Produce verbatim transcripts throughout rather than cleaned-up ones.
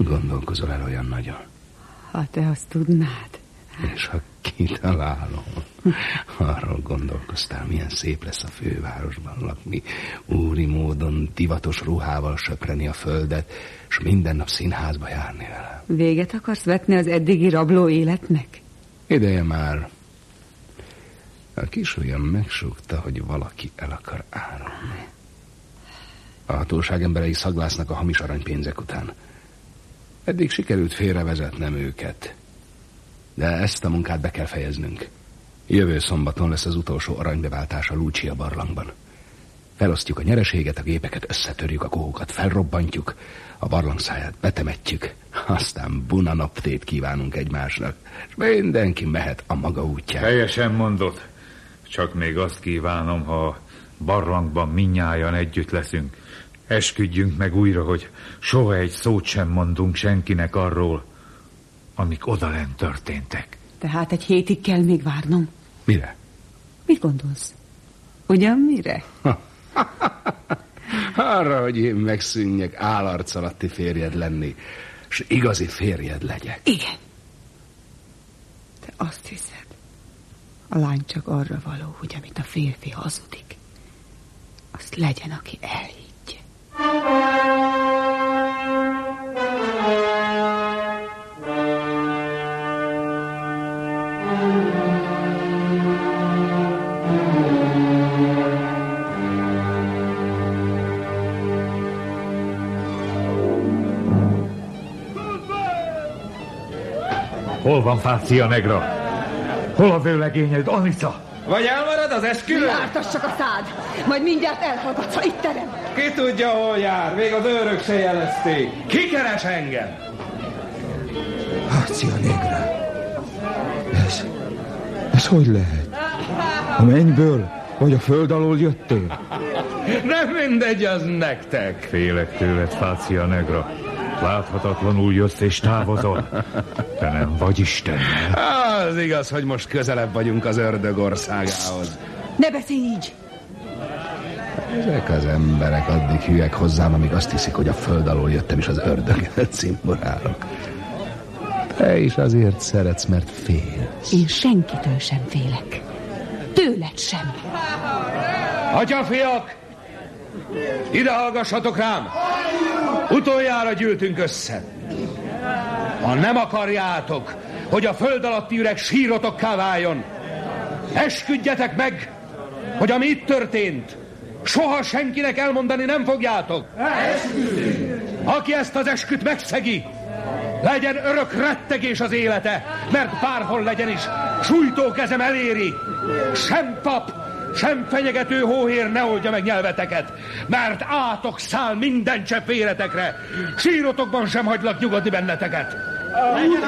gondolkozol el olyan nagyon? Ha te azt tudnád. És ha kitalálom, arról gondolkoztál, milyen szép lesz a fővárosban lakni, úri módon divatos ruhával söpreni a földet, és minden nap színházba járni vele. Véget akarsz vetni az eddigi rabló életnek? Ideje már. A kisujjam megsúgta, hogy valaki el akar árulni. A hatóság emberei szaglásznak a hamis aranypénzek után. Eddig sikerült félrevezetnem őket. De ezt a munkát be kell fejeznünk. Jövő szombaton lesz az utolsó aranybeváltás a Lucia barlangban. Felosztjuk a nyereséget, a gépeket összetörjük, a kohókat felrobbantjuk, a barlangszáját betemetjük, aztán buna naptét kívánunk egymásnak, és mindenki mehet a maga útján. Teljesen mondod. Csak még azt kívánom, ha a barlangban mindnyájan együtt leszünk. Esküdjünk meg újra, hogy soha egy szót sem mondunk senkinek arról, amik odalent történtek. Tehát egy hétig kell még várnom. Mire? Mit gondolsz? Ugyan mire? Arra, hogy én megszűnjek állarc alatti férjed lenni, és igazi férjed legyek. Igen. Te azt hiszed, a lány csak arra való, hogy amit a férfi hazudik, azt legyen, aki elhiggye. Hol van Fácia Negra? Hol a vőlegényed, Anica? Vagy elmarad az esküvő? Jártas csak a szád, majd mindjárt elhallgatsz, ha itt terem. Ki tudja, hol jár, még az őrök se jelezték. Ki keres engem? Fácia Negra. Ez, ez hogy lehet? A mennyből, vagy a föld alól jöttél? Nem mindegy az nektek. Félek tőled, Fácia Negra. Láthatatlanul jössz és távozol. Te nem vagy Istennel. Az igaz, hogy most közelebb vagyunk az ördög országához. Ne beszélj így! Ezek az emberek addig hülyek hozzám, amíg azt hiszik, hogy a föld alól jöttem, és az ördöget cimborálok. Te is azért szeretsz, mert félsz. Én senkitől sem félek. Tőled sem. Atyafiak! Ide hallgassatok rám! Utoljára gyűltünk össze. Ha nem akarjátok, hogy a föld alatti üreg sírotokká váljon, esküdjetek meg, hogy ami itt történt, soha senkinek elmondani nem fogjátok. Esküdjünk! Aki ezt az esküt megszegi, legyen örök rettegés az élete, mert bárhol legyen is, sújtó kezem eléri. Sem pap, sem fenyegető hóhér ne oldja meg nyelveteket, mert átok száll minden csepp véretekre. Sírotokban sem hagylak nyugodni benneteket. Úgy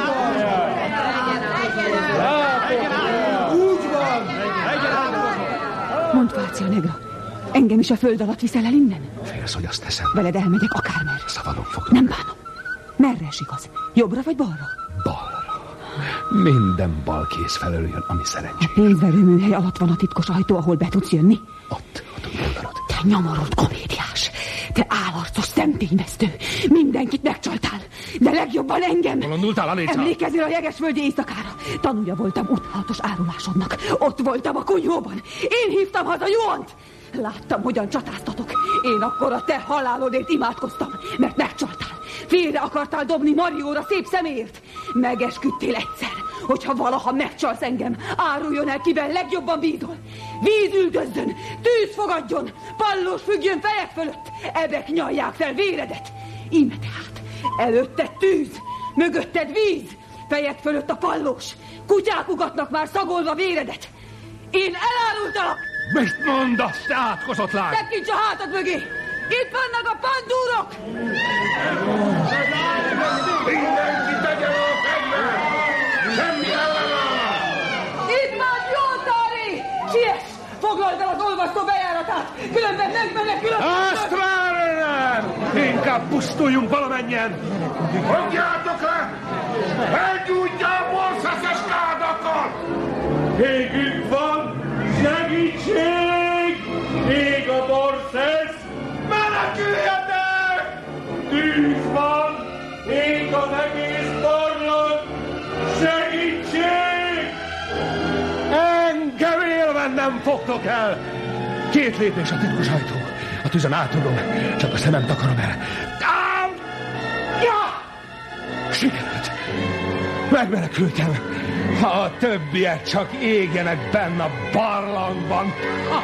van! Mondd, Fácia Negra, engem is a föld alatt viszel el innen? Félsz, hogy azt teszem? Veled elmegyek akármerre. Szabadon foglak. Nem bánom. Merre esik az? Jobbra vagy balra? Balra. Minden bal kéz felől jön, ami szerencsés. A pénzverőműhely alatt van a titkos ajtó, ahol be tudsz jönni? Ott, ott a oldalod. Te nyomorult komédiás, te állarcos szemtényvesztő, mindenkit megcsaltál, de legjobban engem. Bolondultál, Anica? Emlékezzél a jegesföldi éjszakára. Tanúja voltam utálatos árulásodnak. Ott voltam a kunyhóban. Én hívtam haza Juant. Láttam, hogyan csatáztatok. Én akkor a te halálodért imádkoztam, mert megcsaltál. Félre akartál dobni Marióra szép szeméért. Megesküdtél egyszer, hogyha valaha megcsalsz engem, áruljon el, kiben legjobban bízol. Víz üldözzön, tűz fogadjon, pallós függjön fejek fölött, ebek nyalják fel véredet. Íme tehát, előtted tűz, mögötted víz, fejed fölött a pallós. Kutyák ugatnak már szagolva véredet. Én elárultalak! Mit mondasz, te átkozott lány? Tekints a hátad mögé! Itt vannak a pandúrok! Mindenki tegye a fegyvert! Semmi ellenállás! Itt van Jótári! Siess! Foglald el az olvasztó bejáratát! Különben megmenekül a... Azt már nem! Inkább pusztuljunk valamennyien! Fogjátok le! Elgyújtja a borszeszes kádakkal! Végünk van! Segítség! Ég a borszesz! Meneküljetek! Tűz van! Ég a egész barlang! Segítség! Engem élven nem fogtok el! Két lépés a titkos ajtó. A tüzön átugrom, csak a szemem takarom el. Ja! Sikerült! Megmenekültem! Ha a többiek csak égjenek benne a barlangban!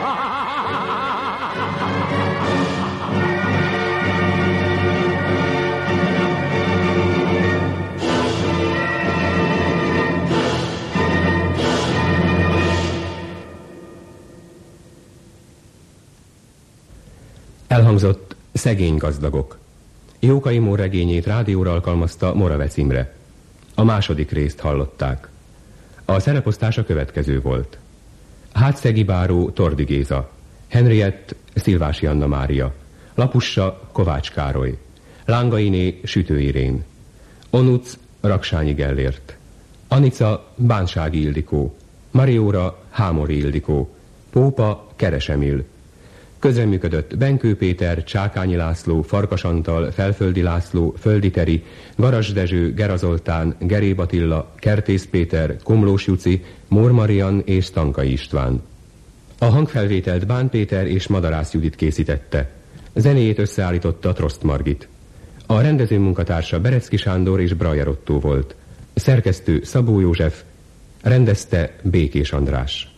Elhangzott Szegény gazdagok. Jókai Mór regényét rádióra alkalmazta Moravec Imre. A második részt hallották. A szereposztás a következő volt. Hátszegi báró Tordi Géza, Henriett Szilvási Anna Mária, Lapussa Kovács Károly, Lángainé Sütő Irén, Onuc Raksányi Gellért, Anica Bánsági Ildikó, Marióra Hámori Ildikó, Pópa Keres Emil. Közreműködött Benkő Péter, Csákányi László, Farkas Antal, Felföldi László, Földi Teri, Garas Dezső, Gera Zoltán, Geréb Attila, Kertész Péter, Komlós Juci, Mór Marian és Stankai István. A hangfelvételt Bán Péter és Madarász Judit készítette. Zenéjét összeállította Trost Margit. A rendező munkatársa Berecki Sándor és Brajer Ottó volt. Szerkesztő Szabó József, rendezte Békés András.